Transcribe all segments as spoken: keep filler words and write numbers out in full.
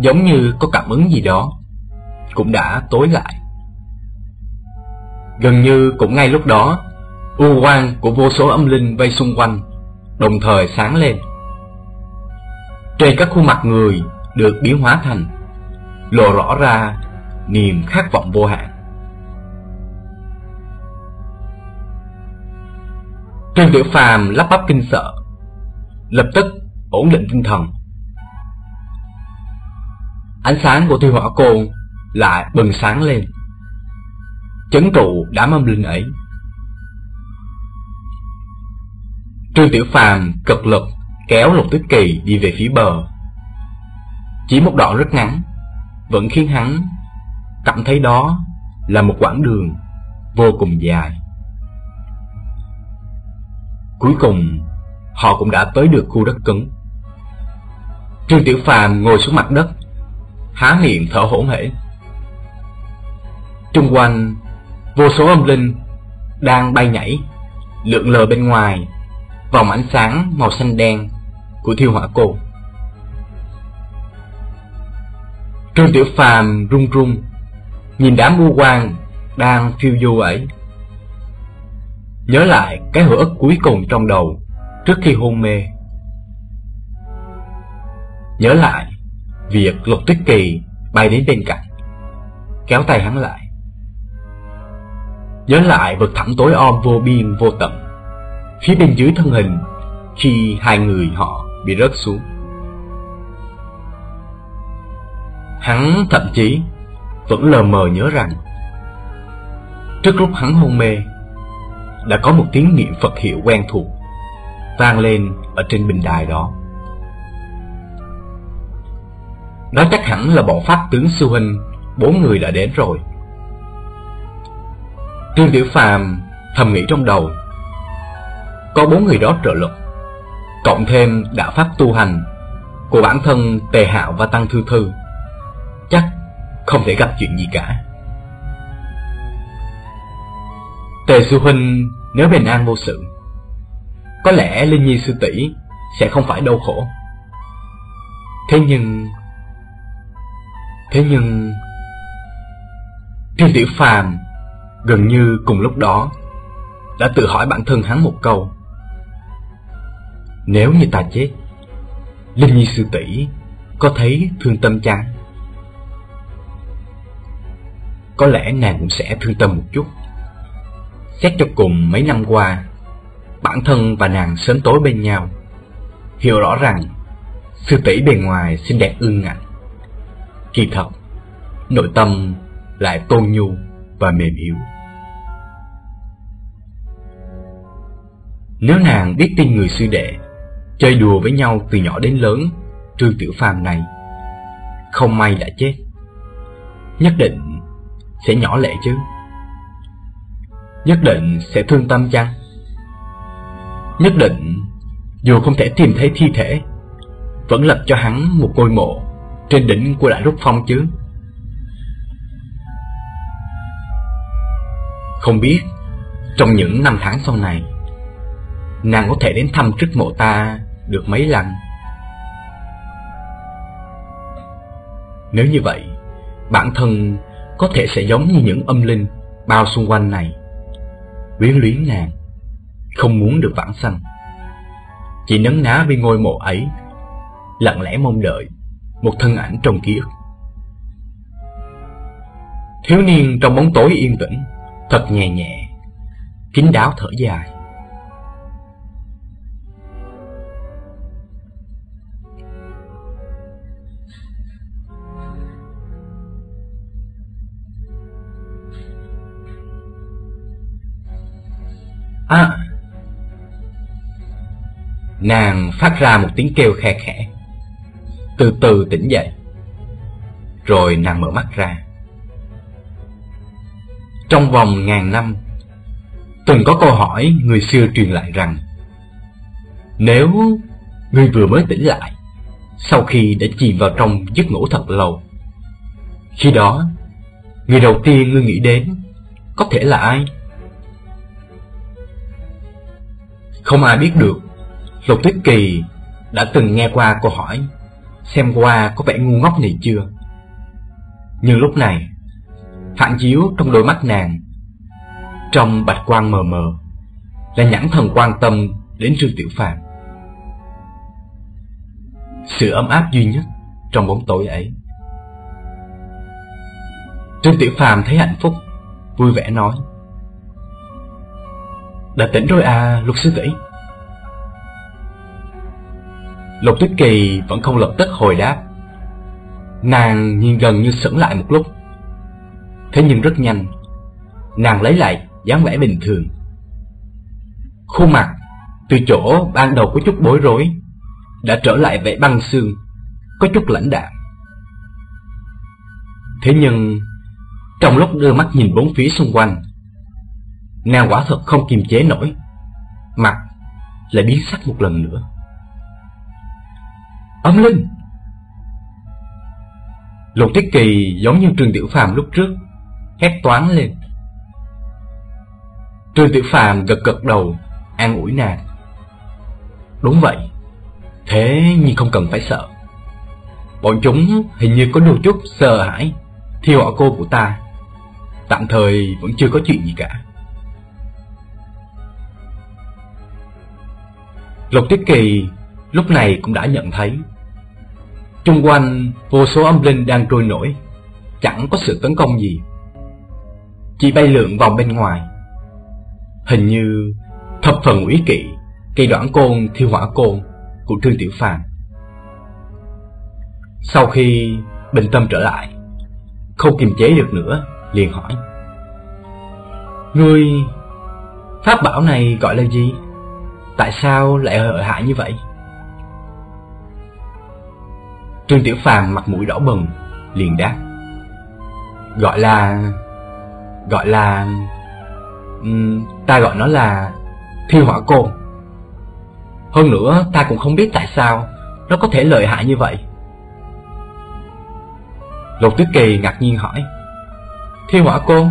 giống như có cảm ứng gì đó, cũng đã tối lại. Gần như cũng ngay lúc đó, u quang của vô số âm linh vây xung quanh đồng thời sáng lên. Trên các khuôn mặt người được biến hóa thành, lộ rõ ra niềm khát vọng vô hạn. Trương Tiểu Phàm lắp bắp kinh sợ, lập tức ổn định tinh thần. Ánh sáng của Thiêu Hỏa Côn lại bừng sáng lên, trấn trụ đám âm linh ấy. Trương Tiểu Phàm cực lực kéo Lục Tuyết Kỳ đi về phía bờ. Chỉ một đoạn rất ngắn vẫn khiến hắn cảm thấy đó là một quãng đường vô cùng dài. Cuối cùng họ cũng đã tới được khu đất cứng. Trương Tiểu Phàm ngồi xuống mặt đất, há miệng thở hổn hển. Trung quanh vô số âm linh đang bay nhảy lượn lờ bên ngoài vòng ánh sáng màu xanh đen của Thiêu Hỏa Côn. Trương Tiểu Phàm run run nhìn đám u quang đang phiêu du ấy, nhớ lại cái hồi ức cuối cùng trong đầu trước khi hôn mê. Nhớ lại việc Lục Tuyết Kỳ bay đến bên cạnh, kéo tay hắn lại. Nhớ lại vực thẳm tối om vô biên vô tận phía bên dưới thân hình khi hai người họ bị rớt xuống. Hắn thậm chí vẫn lờ mờ nhớ rằng trước lúc hắn hôn mê đã có một tiếng niệm Phật hiệu quen thuộc vang lên ở trên bình đài đó. Đó chắc hẳn là bọn pháp tướng sư huynh bốn người đã đến rồi. Trương Tiểu Phàm thầm nghĩ trong đầu, có bốn người đó trợ lực, cộng thêm đạo pháp tu hành của bản thân Tề Hạo và Tăng Thư Thư, chắc không thể gặp chuyện gì cả. Tề sư huynh nếu bình an vô sự, có lẽ Linh Nhi sư tỷ sẽ không phải đau khổ. Thế nhưng Thế nhưng Trương Tiểu Phàm gần như cùng lúc đó đã tự hỏi bản thân hắn một câu: nếu như ta chết, Linh Nhi sư tỷ có thấy thương tâm chăng? Có lẽ nàng cũng sẽ thương tâm một chút. Xét cho cùng mấy năm qua, bản thân và nàng sớm tối bên nhau, hiểu rõ rằng sư tỷ bề ngoài xinh đẹp ương ngạnh, kỳ thật nội tâm lại tôn nhu và mềm yếu. Nếu nàng biết tin người sư đệ chơi đùa với nhau từ nhỏ đến lớn Trương Tiểu Phàm này không may đã chết, nhất định sẽ nhỏ lệ chứ, nhất định sẽ thương tâm chăng? Nhất định dù không thể tìm thấy thi thể, vẫn lập cho hắn một ngôi mộ trên đỉnh của Đại Rút Phong chứ. Không biết trong những năm tháng sau này, nàng có thể đến thăm trước mộ ta được mấy lần. Nếu như vậy, bản thân có thể sẽ giống như những âm linh bao xung quanh này, quyến luyến nàng, không muốn được vãng sanh, chỉ nấn ná bên ngôi mộ ấy, lặng lẽ mong đợi một thân ảnh trong ký ức. Thiếu niên trong bóng tối yên tĩnh thật nhẹ nhẹ, kín đáo thở dài. À, nàng phát ra một tiếng kêu khe khẽ, từ từ tỉnh dậy. Rồi nàng mở mắt ra. Trong vòng ngàn năm, từng có câu hỏi người xưa truyền lại rằng, nếu ngươi vừa mới tỉnh lại sau khi đã chìm vào trong giấc ngủ thật lâu, khi đó người đầu tiên ngươi nghĩ đến có thể là ai? Không ai biết được Lục Tuyết Kỳ đã từng nghe qua câu hỏi xem qua có vẻ ngu ngốc này chưa. Nhưng lúc này, phản chiếu trong đôi mắt nàng, trong bạch quang mờ mờ, là nhãn thần quan tâm đến Trương Tiểu Phàm. Sự ấm áp duy nhất trong bóng tối ấy. Trương Tiểu Phàm thấy hạnh phúc, vui vẻ nói: đã tỉnh rồi à, Lục sư tỷ. Lục Tuyết Kỳ vẫn không lập tức hồi đáp. Nàng nhìn gần như sững lại một lúc. Thế nhưng rất nhanh, nàng lấy lại dáng vẻ bình thường. Khuôn mặt từ chỗ ban đầu có chút bối rối đã trở lại vẻ băng xương, có chút lãnh đạm. Thế nhưng trong lúc đưa mắt nhìn bốn phía xung quanh, nàng quả thật không kiềm chế nổi, mặt lại biến sắc một lần nữa. Âm linh! Lục Tuyết Kỳ giống như Trương Tiểu Phàm lúc trước, hét toáng lên. Trương Tiểu Phàm gật gật đầu, an ủi nàng. Đúng vậy, thế nhưng không cần phải sợ. Bọn chúng hình như có đôi chút sợ hãi Thiêu Hỏa Cô của ta. Tạm thời vẫn chưa có chuyện gì cả. Lục Tuyết Kỳ lúc này cũng đã nhận thấy chung quanh vô số âm linh đang trôi nổi, chẳng có sự tấn công gì, chỉ bay lượn vòng bên ngoài. Hình như thập phần ủy kỵ cây đoạn côn Thiêu Hỏa Côn của Trương Tiểu Phàm. Sau khi bình tâm trở lại, không kiềm chế được nữa, liền hỏi: ngươi, pháp bảo này gọi là gì? Tại sao lại lợi hại như vậy? Trương Tiểu Phàm mặt mũi đỏ bừng, liền đáp: Gọi là... Gọi là... Uhm, ta gọi nó là Thiêu Hỏa Côn. Hơn nữa ta cũng không biết tại sao nó có thể lợi hại như vậy. Lục Tuyết Kỳ ngạc nhiên hỏi: Thiêu Hỏa Côn?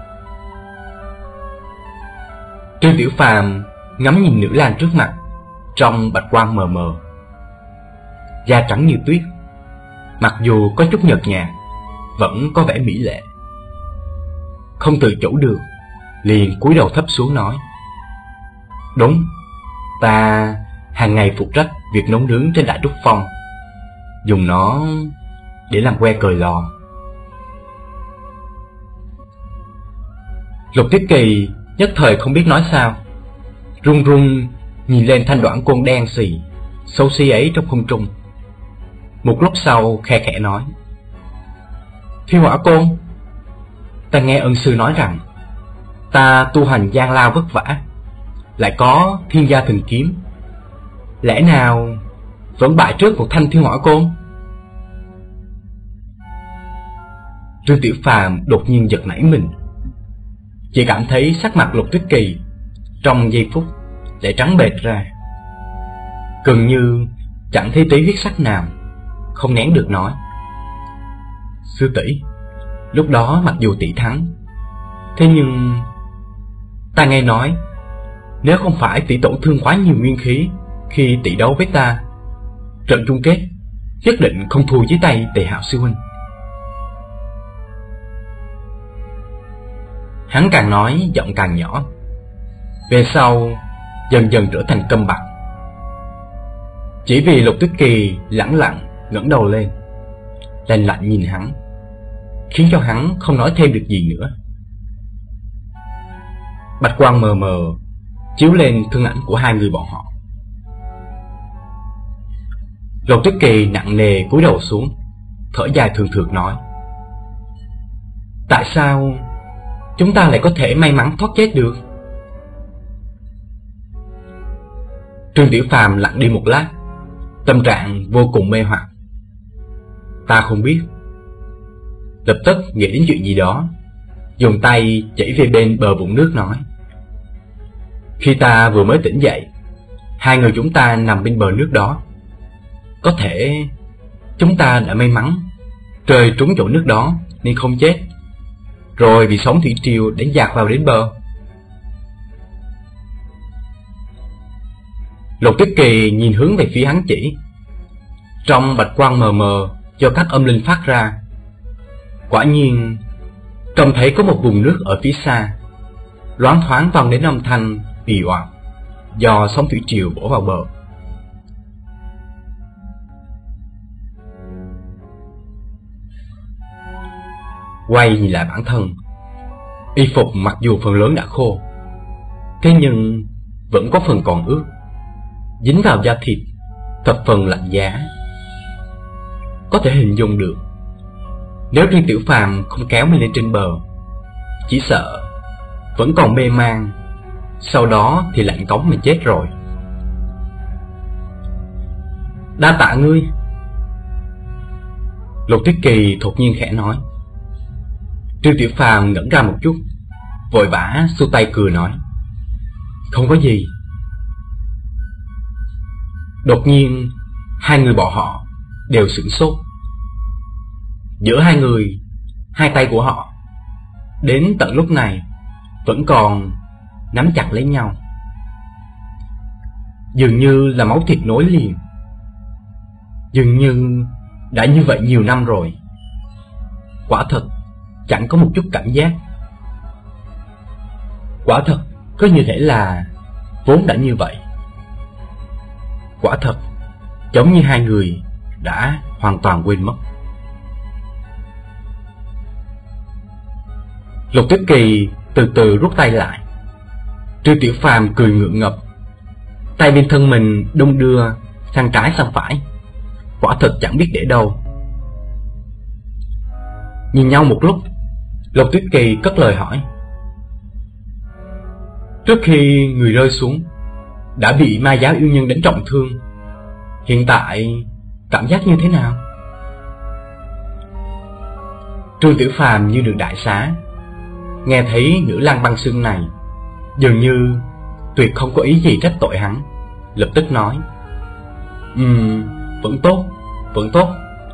Trương Tiểu Phàm ngắm nhìn nữ lang trước mặt, trong bạch quang mờ mờ. Da trắng như tuyết, mặc dù có chút nhợt nhạt, vẫn có vẻ mỹ lệ. Không tự chủ được, liền cúi đầu thấp xuống nói: Đúng, ta hàng ngày phụ trách việc nấu nướng trên Đại Trúc Phong, dùng nó để làm que cời lò. Lục Tuyết Kỳ nhất thời không biết nói sao, run run nhìn lên thanh đoạn côn đen xì, xấu xí ấy trong không trung. Một lúc sau khe khẽ nói: Thiêu Hỏa Côn, ta nghe ân sư nói rằng ta tu hành gian lao vất vả, lại có thiên gia thần kiếm, lẽ nào vẫn bại trước một thanh Thiêu Hỏa Côn? Trương Tiểu Phàm đột nhiên giật nảy mình, chỉ cảm thấy sắc mặt Lục Tuyết Kỳ trong giây phút lại trắng bệch ra, gần như chẳng thấy tí huyết sắc nào, không nén được nói: Sư tỷ, lúc đó mặc dù tỷ thắng, thế nhưng ta nghe nói nếu không phải tỷ tổn thương quá nhiều nguyên khí khi tỷ đấu với ta, trận chung kết nhất định không thua dưới tay Tề Hạo sư huynh. Hắn càng nói giọng càng nhỏ, về sau dần dần trở thành câm bặt. Chỉ vì Lục Tuyết Kỳ lẳng lặng ngẩng đầu lên, lạnh lạnh nhìn hắn, khiến cho hắn không nói thêm được gì nữa. Bạch quang mờ mờ chiếu lên thân ảnh của hai người bọn họ. Lục Tuyết Kỳ nặng nề cúi đầu xuống, thở dài thường thường nói: Tại sao chúng ta lại có thể may mắn thoát chết được? Trương Tiểu Phàm lặng đi một lát, tâm trạng vô cùng mê hoặc. Ta không biết. Lập tức nghĩ đến chuyện gì đó, dùng tay chỉ về bên bờ vũng nước nói: Khi ta vừa mới tỉnh dậy, hai người chúng ta nằm bên bờ nước đó. Có thể chúng ta đã may mắn rơi trúng chỗ nước đó nên không chết, rồi vì sóng thủy triều đánh dạt vào đến bờ. Lục Tuyết Kỳ nhìn hướng về phía hắn chỉ, Trong bạch quang mờ mờ do các âm linh phát ra, quả nhiên trông thấy có một vùng nước ở phía xa, loáng thoáng vang đến âm thanh ì oạp do sóng thủy triều bổ vào bờ. Quay nhìn lại bản thân, y phục mặc dù phần lớn đã khô, thế nhưng vẫn có phần còn ướt, dính vào da thịt, thập phần lạnh giá. Có thể hình dung được, nếu Trương Tiểu Phàm không kéo mình lên trên bờ, chỉ sợ vẫn còn mê man, sau đó thì lạnh cống mình chết rồi. Đa tạ ngươi. Lục Tuyết Kỳ đột nhiên khẽ nói. Trương Tiểu Phàm ngẩn ra một chút, vội vã xua tay cười nói, không có gì. Đột nhiên hai người bọn họ đều sửng sốt. Giữa hai người, hai tay của họ đến tận lúc này vẫn còn nắm chặt lấy nhau, dường như là máu thịt nối liền. Dường như đã như vậy nhiều năm rồi. Quả thật chẳng có một chút cảm giác. Quả thật có như thể là vốn đã như vậy. Quả thật giống như hai người đã hoàn toàn quên mất. Lục Tuyết Kỳ từ từ rút tay lại. Trương Tiểu Phàm cười ngượng ngập, tay bên thân mình đung đưa sang trái sang phải, quả thật chẳng biết để đâu. Nhìn nhau một lúc, Lục Tuyết Kỳ cất lời hỏi, trước khi người rơi xuống đã bị ma giáo yêu nhân đánh trọng thương, hiện tại cảm giác như thế nào? Trương Tiểu Phàm như được đại xá, nghe thấy nữ lang băng xương này, dường như tuyệt không có ý gì trách tội hắn, lập tức nói, Ừm, vẫn tốt, vẫn tốt.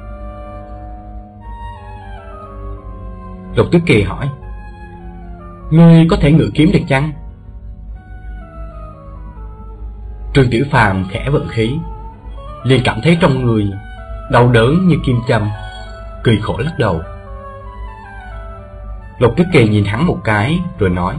Lục Tuyết Kỳ hỏi, ngươi có thể ngự kiếm được chăng? Trương Tiểu Phàm khẽ vận khí, liền cảm thấy trong người đau đớn như kim châm, cười khổ lắc đầu. Lục Tuyết Kỳ nhìn hắn một cái rồi nói,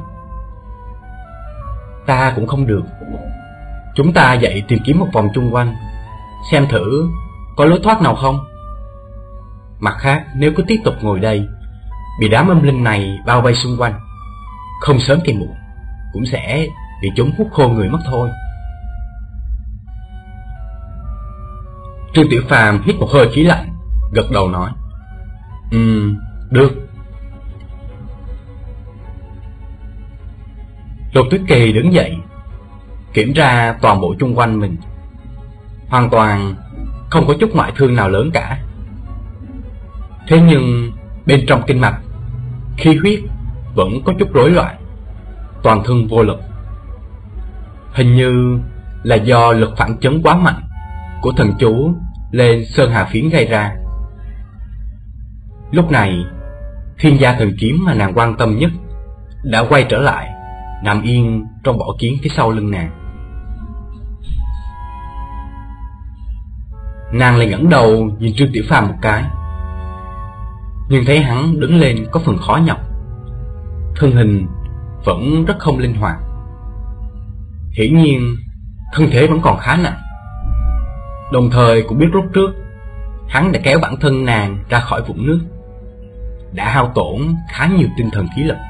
ta cũng không được. Chúng ta dậy tìm kiếm một vòng chung quanh, xem thử có lối thoát nào không. Mặt khác, nếu cứ tiếp tục ngồi đây, bị đám âm linh này bao vây xung quanh, không sớm thì muộn cũng sẽ bị chúng hút khô người mất thôi. Trương Tiểu Phàm hít một hơi khí lạnh, gật đầu nói, Ừm, được. Lục Tuyết Kỳ đứng dậy, kiểm tra toàn bộ chung quanh mình, hoàn toàn không có chút ngoại thương nào lớn cả. Thế nhưng bên trong kinh mạch, khí huyết vẫn có chút rối loạn, toàn thân vô lực. Hình như là do lực phản chấn quá mạnh của thần chú lên Sơn Hà Phiến gây ra. Lúc này, Thiên Gia Thần Kiếm mà nàng quan tâm nhất đã quay trở lại, nằm yên trong vỏ kiếm phía sau lưng nàng. Nàng lại ngẩng đầu nhìn Trương Tiểu Phàm một cái, nhưng thấy hắn đứng lên có phần khó nhọc, thân hình vẫn rất không linh hoạt. Hiển nhiên thân thể vẫn còn khá nặng. Đồng thời cũng biết lúc trước hắn đã kéo bản thân nàng ra khỏi vũng nước, đã hao tổn khá nhiều tinh thần khí lực.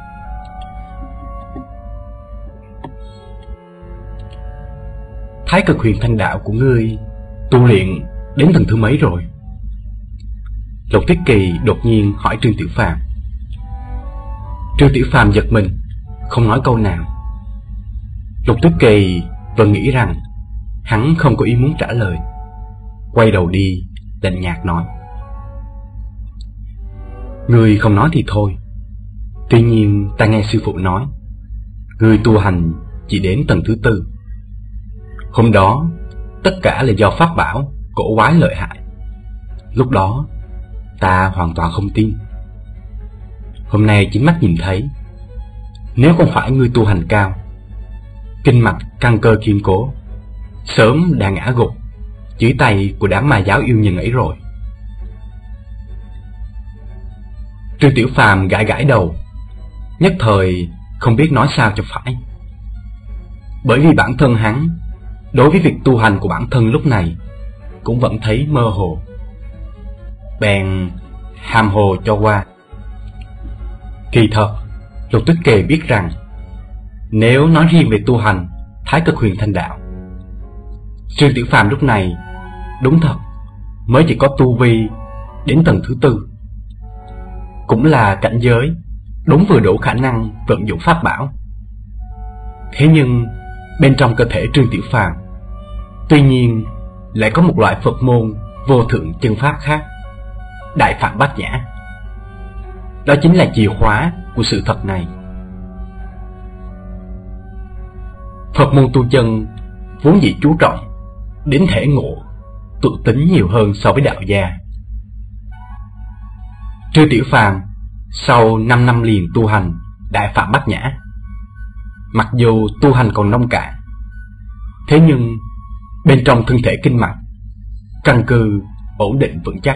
Thái Cực Huyền Thanh Đạo của ngươi tu luyện đến tầng thứ mấy rồi? Lục Tuyết Kỳ đột nhiên hỏi Trương Tiểu Phàm. Trương Tiểu Phàm giật mình, không nói câu nào. Lục Tuyết Kỳ vẫn nghĩ rằng hắn không có ý muốn trả lời, quay đầu đi lạnh nhạt nói, ngươi không nói thì thôi, tuy nhiên ta nghe sư phụ nói ngươi tu hành chỉ đến tầng thứ tư. Hôm đó tất cả là do pháp bảo cổ quái lợi hại. Lúc đó ta hoàn toàn không tin. Hôm nay chính mắt nhìn thấy, nếu không phải ngươi tu hành cao, kinh mạch căn cơ kiên cố, sớm đã ngã gục dưới tay của đám ma giáo yêu nhân ấy rồi. Trương Tiểu Phàm gãi gãi đầu, nhất thời không biết nói sao cho phải. Bởi vì bản thân hắn đối với việc tu hành của bản thân lúc này cũng vẫn thấy mơ hồ. Bèn hàm hồ cho qua. Kỳ thật, Lục Tuyết Kỳ biết rằng nếu nói riêng về tu hành Thái Cực Huyền Thanh Đạo, Trương Tiểu Phàm lúc này đúng thật mới chỉ có tu vi đến tầng thứ tư, cũng là cảnh giới đúng vừa đủ khả năng vận dụng pháp bảo. Thế nhưng bên trong cơ thể Trương Tiểu Phàm tuy nhiên lại có một loại Phật môn vô thượng chân pháp khác, Đại Phạm Bát Nhã. Đó chính là chìa khóa của sự thật này. Phật môn tu chân vốn dĩ chú trọng đến thể ngộ, tự tính nhiều hơn so với đạo gia. Trương Tiểu Phàm sau năm năm liền tu hành Đại Phạm Bát Nhã, mặc dù tu hành còn nông cạn, thế nhưng bên trong thân thể kinh mạch căn cơ ổn định vững chắc.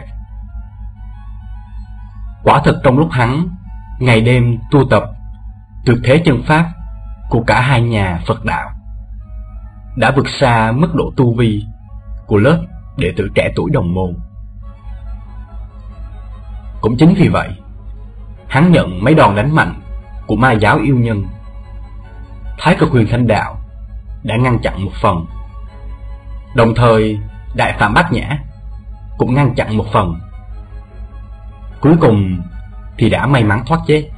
Quả thật trong lúc hắn ngày đêm tu tập tuyệt thế chân pháp của cả hai nhà Phật đạo, đã vượt xa mức độ tu vi của lớp đệ tử trẻ tuổi đồng môn. Cũng chính vì vậy, hắn nhận mấy đòn đánh mạnh của ma giáo yêu nhân, Thái Cực Huyền Thanh Đạo đã ngăn chặn một phần, đồng thời Đại Phạm Bát Nhã cũng ngăn chặn một phần. Cuối cùng thì đã may mắn thoát chết.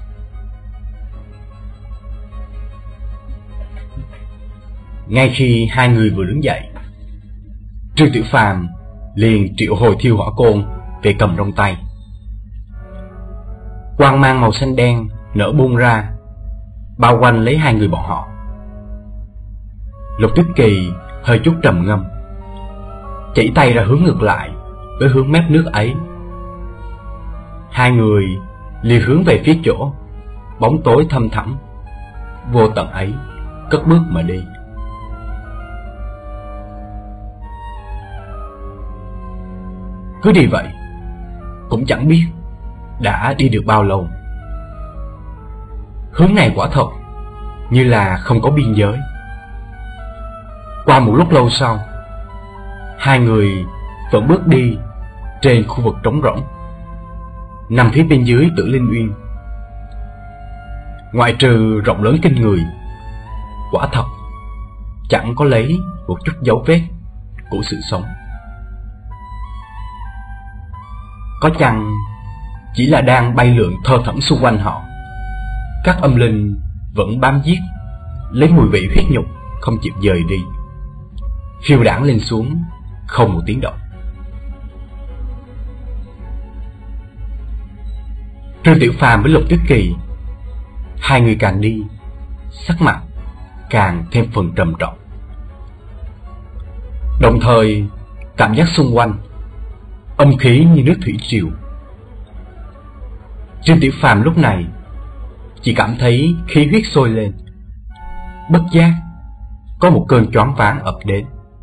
Ngay khi hai người vừa đứng dậy, Trương Tiểu Phàm liền triệu hồi Thiêu Hỏa Côn về cầm trong tay. Quang mang màu xanh đen nở bung ra, bao quanh lấy hai người bọn họ. Lục Tuyết Kỳ hơi chút trầm ngâm, chỉ tay ra hướng ngược lại với hướng mép nước ấy. Hai người liền hướng về phía chỗ bóng tối thâm thẳm vô tận ấy cất bước mà đi. Cứ đi vậy, cũng chẳng biết đã đi được bao lâu. Hướng này quả thật như là không có biên giới. Qua một lúc lâu sau, hai người vẫn bước đi trên khu vực trống rỗng nằm phía bên dưới Tử Linh Uyên. Ngoại trừ rộng lớn kinh người, quả thật chẳng có lấy một chút dấu vết của sự sống. Có chăng chỉ là đang bay lượn thơ thẩn xung quanh họ, các âm linh vẫn bám giết, lấy mùi vị huyết nhục không chịu rời đi, phiêu đãng lên xuống không một tiếng động. Trương Tiểu Phàm với Lục Tuyết Kỳ, hai người càng đi, sắc mặt càng thêm phần trầm trọng. Đồng thời cảm giác xung quanh âm khí như nước thủy triều. Trương Tiểu Phàm lúc này chỉ cảm thấy khí huyết sôi lên, bất giác có một cơn choáng váng ập đến.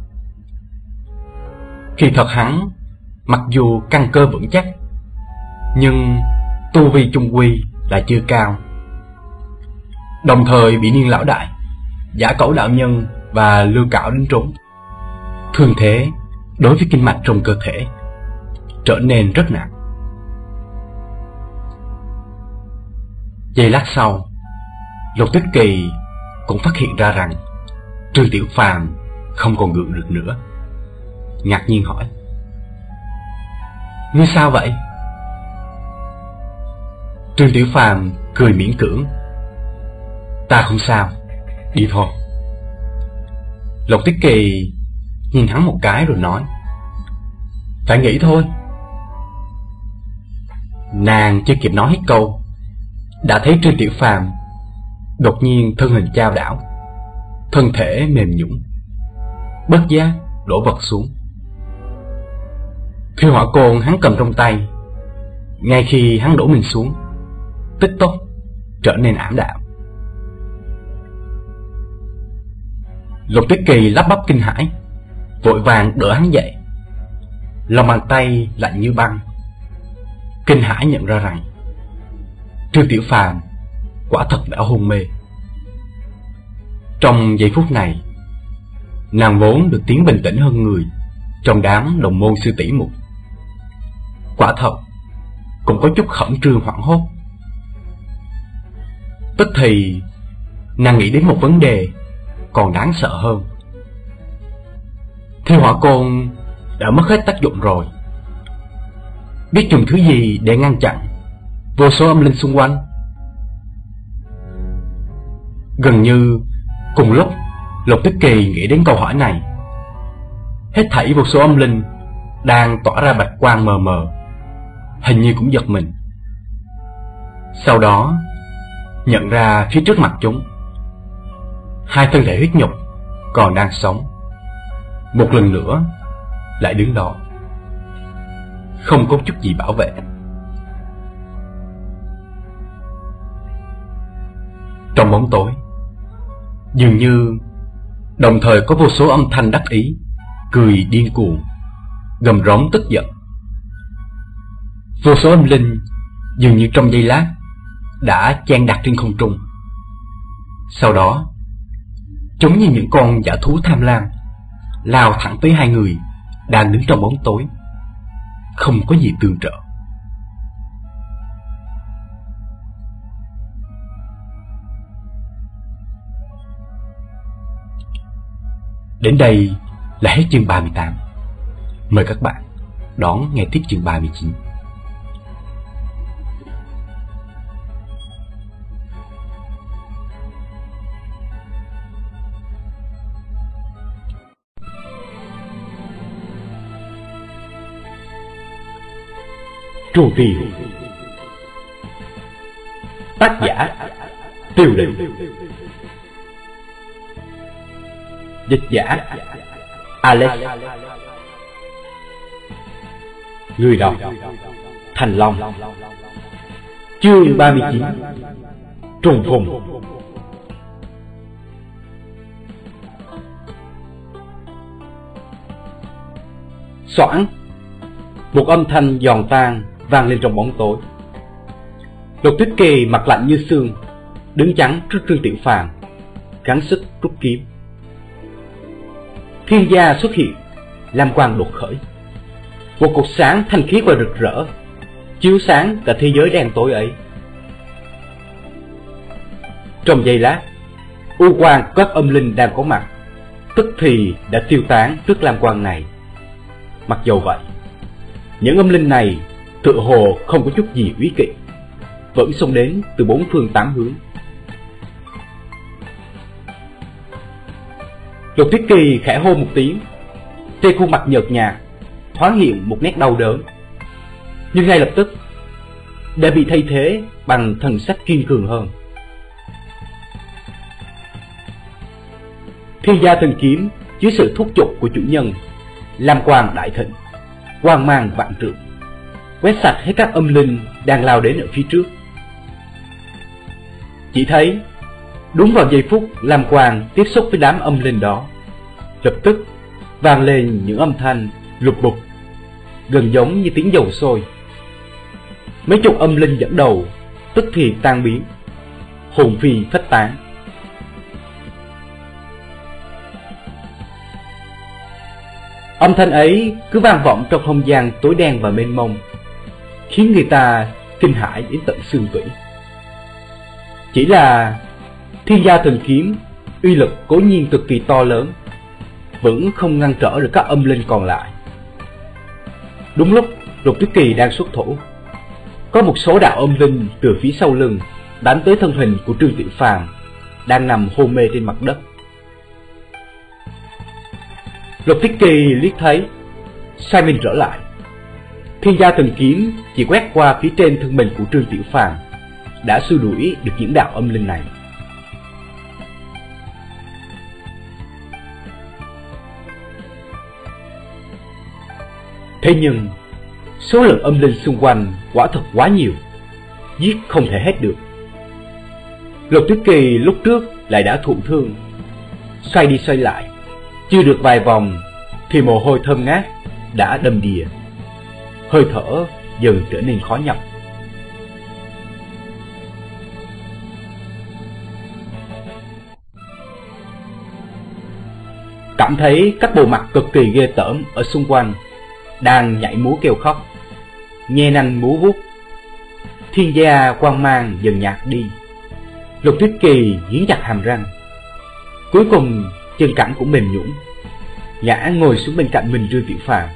Kỳ thật hắn mặc dù căn cơ vững chắc, nhưng tu vi chung quy là chưa cao. Đồng thời bị Niên lão đại, Giả Cẩu đạo nhân và Lưu Cảo đánh trúng, thương thế đối với kinh mạch trong cơ thể trở nên rất nặng. Giây lát sau, Lục Tuyết Kỳ cũng phát hiện ra rằng Trương Tiểu Phàm không còn gượng được nữa, ngạc nhiên hỏi: "Ngươi sao vậy?" Trương Tiểu Phàm cười miễn cưỡng: "Ta không sao, đi thôi." Lục Tuyết Kỳ nhìn hắn một cái rồi nói: "Phải nghĩ thôi." Nàng chưa kịp nói hết câu, đã thấy Trương Tiểu Phàm đột nhiên thân hình chao đảo, thân thể mềm nhũn, bất giác đổ vật xuống. Thiêu Hỏa Côn hắn cầm trong tay, ngay khi hắn đổ mình xuống, tích tốc trở nên ảm đạm. Lục Tuyết Kỳ lắp bắp kinh hãi, vội vàng đỡ hắn dậy, lòng bàn tay lạnh như băng, kinh hãi nhận ra rằng Trương Tiểu Phàm quả thật đã hôn mê. Trong giây phút này, nàng vốn được tiếng bình tĩnh hơn người trong đám đồng môn sư tỷ mục, quả thật cũng có chút khẩn trương hoảng hốt. Tức thì nàng nghĩ đến một vấn đề còn đáng sợ hơn. Thiên Hỏa Côn đã mất hết tác dụng rồi, biết dùng thứ gì để ngăn chặn vô số âm linh xung quanh? Gần như cùng lúc, Lục Tuyết Kỳ nghĩ đến câu hỏi này, hết thảy vô số âm linh đang tỏa ra bạch quang mờ mờ, hình như cũng giật mình. Sau đó nhận ra phía trước mặt chúng, hai thân thể huyết nhục còn đang sống, một lần nữa lại đứng đó, không có chút gì bảo vệ. Trong bóng tối, dường như đồng thời có vô số âm thanh đắc ý, cười điên cuồng, gầm rống tức giận. Vô số âm linh dường như trong giây lát đã chen đặt trên không trung. Sau đó, chúng như những con dã thú tham lam lao thẳng tới hai người đang đứng trong bóng tối, không có gì tương trợ. Đến đây là hết chương ba mươi tám. Mời các bạn đón nghe tiếp chương ba mươi chín. Trù Tiền. Tác giả Tiêu Lệnh. Dịch giả Alex. Người đọc Thành Long. Chương ba mươi chín. Trùng phùng. Xoảng, một âm thanh giòn tan vang lên trong bóng tối. Lục Tuyết Kỳ mặt lạnh như xương, đứng chắn trước Trương Tiểu Phàm, gắng sức rút kiếm. Thiên gia xuất hiện, lam quang đột khởi, một cột sáng thanh khiết và rực rỡ chiếu sáng cả thế giới đen tối ấy. Trong giây lát, u quang các âm linh đang có mặt tức thì đã tiêu tán trước lam quang này. Mặc dầu vậy, những âm linh này tựa hồ không có chút gì úy kỵ, vẫn xông đến từ bốn phương tám hướng. Lục Tuyết Kỳ khẽ hô một tiếng, trên khuôn mặt nhợt nhạt thoáng hiện một nét đau đớn, nhưng ngay lập tức đã bị thay thế bằng thần sắc kiên cường hơn. Thiên gia thần kiếm dưới sự thúc giục của chủ nhân, lam quang đại thịnh, quang mang vạn trượng, quét sạch hết các âm linh đang lao đến ở phía trước. Chỉ thấy đúng vào giây phút lam quang tiếp xúc với đám âm linh đó, lập tức vang lên những âm thanh lục bục, gần giống như tiếng dầu sôi. Mấy chục âm linh dẫn đầu tức thì tan biến, hồn phi phách tán. Âm thanh ấy cứ vang vọng trong không gian tối đen và mênh mông, khiến người ta kinh hãi đến tận xương tủy. Chỉ là thiên gia thần kiếm uy lực cố nhiên cực kỳ to lớn, vẫn không ngăn trở được các âm linh còn lại. Đúng lúc Lục Tuyết Kỳ đang xuất thủ, có một số đạo âm linh từ phía sau lưng đánh tới thân hình của Trương Tiểu Phàm đang nằm hôn mê trên mặt đất. Lục Tuyết Kỳ liếc thấy, sai mình trở lại. Thiên gia thần kiếm chỉ quét qua phía trên thân mình của Trương Tiểu Phàm đã xua đuổi được những đạo âm linh này. Thế nhưng số lượng âm linh xung quanh quả thật quá nhiều, giết không thể hết được. Lục Tuyết Kỳ lúc trước lại đã thụ thương, xoay đi xoay lại chưa được vài vòng thì mồ hôi thơm ngát đã đầm đìa, hơi thở dần trở nên khó nhọc. Cảm thấy các bộ mặt cực kỳ ghê tởm ở xung quanh đang nhảy múa kêu khóc, nhe nanh múa vuốt, thiên gia quang mang dần nhạt đi. Lục Tuyết Kỳ nghiến chặt hàm răng, cuối cùng chân cẳng cũng mềm nhũn, ngã ngồi xuống bên cạnh mình Trương Tiểu Phàm.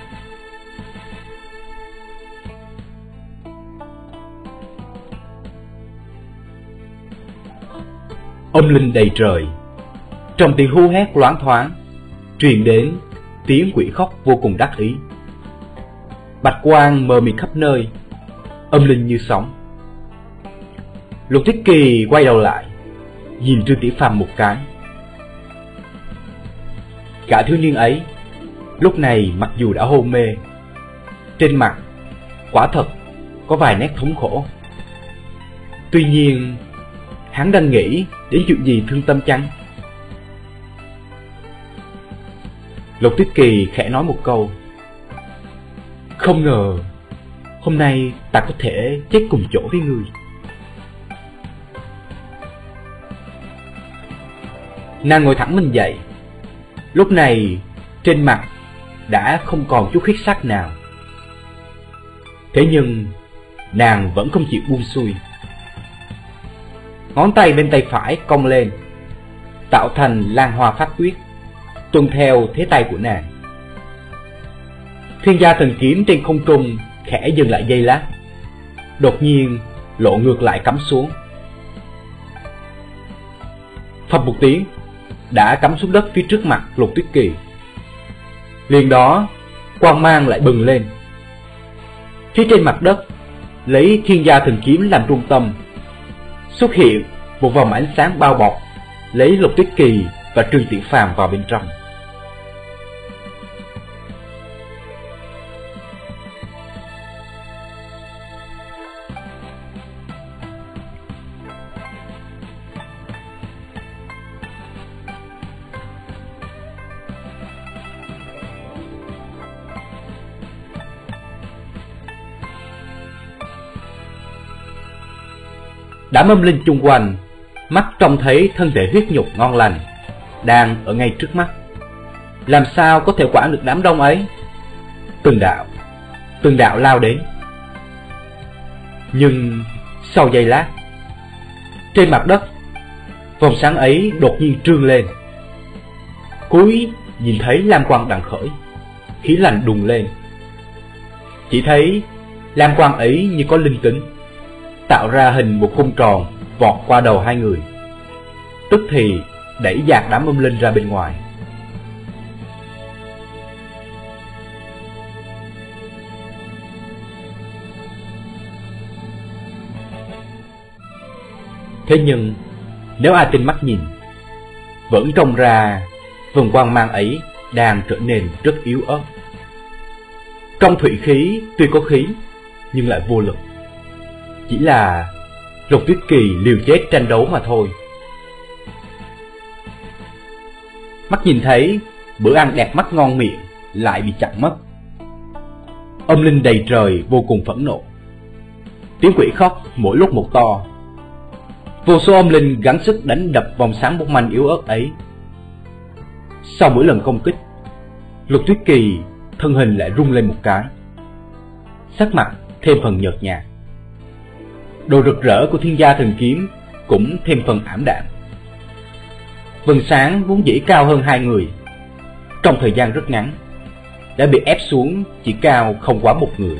Âm linh đầy trời, trong tiếng hú hét loáng thoáng truyền đến tiếng quỷ khóc vô cùng đắc ý. Bạch quang mờ mịt khắp nơi, âm linh như sóng. Lục Tuyết Kỳ quay đầu lại, nhìn Trương Tiểu Phàm một cái. Gã thiếu niên ấy lúc này mặc dù đã hôn mê, trên mặt quả thật có vài nét thống khổ. Tuy nhiên hắn đang nghĩ đến chuyện gì thương tâm chăng? Lục Tuyết Kỳ khẽ nói một câu, không ngờ hôm nay ta có thể chết cùng chỗ với ngươi. Nàng ngồi thẳng mình dậy, lúc này trên mặt đã không còn chút huyết sắc nào. Thế nhưng nàng vẫn không chịu buông xuôi. Ngón tay bên tay phải cong lên, tạo thành lan hoa pháp quyết, tuân theo thế tay của nàng. Thiên gia thần kiếm trên không trung khẽ dừng lại giây lát, đột nhiên lộ ngược lại cắm xuống. Phập một tiếng, đã cắm xuống đất phía trước mặt Lục Tuyết Kỳ. Liền đó quang mang lại bừng lên. Phía trên mặt đất, lấy thiên gia thần kiếm làm trung tâm, xuất hiện một vòng ánh sáng bao bọc, lấy Lục Tuyết Kỳ và Trương Tiểu Phàm vào bên trong. Đám âm linh chung quanh mắt trông thấy thân thể huyết nhục ngon lành đang ở ngay trước mắt, làm sao có thể quản được đám đông ấy? Từng đạo, từng đạo lao đến. Nhưng sau giây lát, trên mặt đất, vòng sáng ấy đột nhiên trương lên. Cúi nhìn thấy lam quang đằng khởi, khí lạnh đùng lên. Chỉ thấy lam quang ấy như có linh tính, tạo ra hình một khung tròn vọt qua đầu hai người, tức thì đẩy dạt đám âm linh ra bên ngoài. Thế nhưng nếu ai tinh mắt nhìn, vẫn trông ra vầng quang mang ấy đang trở nên rất yếu ớt. Trong thủy khí tuy có khí nhưng lại vô lực, chỉ là Lục Tuyết Kỳ liều chết tranh đấu mà thôi. Mắt nhìn thấy bữa ăn đẹp mắt ngon miệng lại bị chặn mất. Âm linh đầy trời vô cùng phẫn nộ, tiếng quỷ khóc mỗi lúc một to. Vô số âm linh gắng sức đánh đập vòng sáng bốc manh yếu ớt ấy. Sau mỗi lần công kích, Lục Tuyết Kỳ thân hình lại rung lên một cái, sắc mặt thêm phần nhợt nhạt. Đồ rực rỡ của thiên gia thần kiếm cũng thêm phần ảm đạm. Vầng sáng vốn dĩ cao hơn hai người, trong thời gian rất ngắn đã bị ép xuống chỉ cao không quá một người.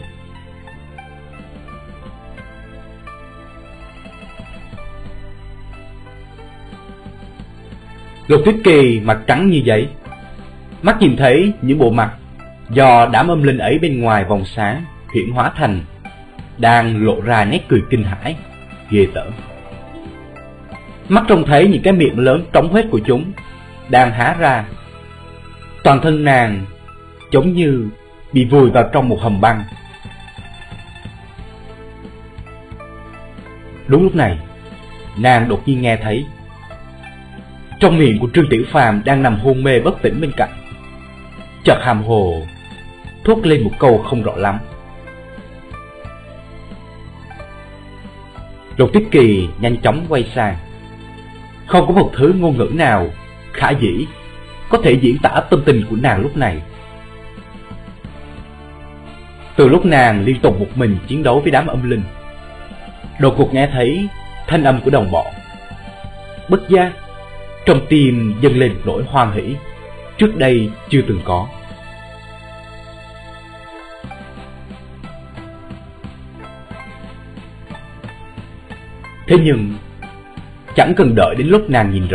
Lục Tuyết Kỳ mặt trắng như giấy, mắt nhìn thấy những bộ mặt do đám âm linh ấy bên ngoài vòng sáng chuyển hóa thành đang lộ ra nét cười kinh hãi, ghê tởm. Mắt trông thấy những cái miệng lớn trống huét của chúng đang há ra. Toàn thân nàng giống như bị vùi vào trong một hầm băng. Đúng lúc này, nàng đột nhiên nghe thấy trong miệng của Trương Tiểu Phàm đang nằm hôn mê bất tỉnh bên cạnh, chợt hàm hồ thốt lên một câu không rõ lắm. Lục Tuyết Kỳ nhanh chóng quay sang. Không có một thứ ngôn ngữ nào khả dĩ có thể diễn tả tâm tình của nàng lúc này. Từ lúc nàng liên tục một mình chiến đấu với đám âm linh, đột ngột nghe thấy thanh âm của đồng bọn, bất giác trong tim dâng lên một nỗi hoan hỷ trước đây chưa từng có. Thế nhưng chẳng cần đợi đến lúc nàng nhìn rõ